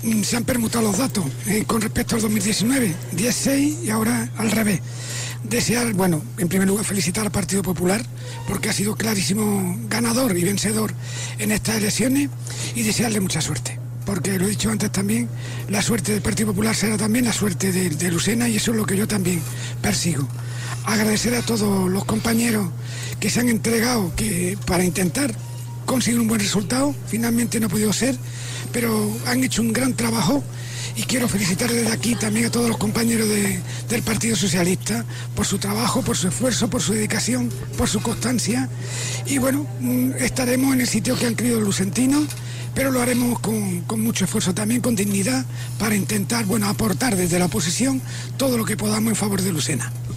se han permutado los datos con respecto al 2019, 10-6 y ahora al revés. Desear, bueno, en primer lugar felicitar al Partido Popular porque ha sido clarísimo ganador y vencedor en estas elecciones y desearle mucha suerte. Porque lo he dicho antes también, la suerte del Partido Popular será también la suerte de Lucena y eso es lo que yo también persigo. Agradecer a todos los compañeros que se han entregado para intentar conseguir un buen resultado, finalmente no ha podido ser, pero han hecho un gran trabajo y quiero felicitar desde aquí también a todos los compañeros del Partido Socialista por su trabajo, por su esfuerzo, por su dedicación, por su constancia y bueno, estaremos en el sitio que han querido los lucentinos, pero lo haremos con mucho esfuerzo también, con dignidad, para intentar, bueno, aportar desde la oposición todo lo que podamos en favor de Lucena.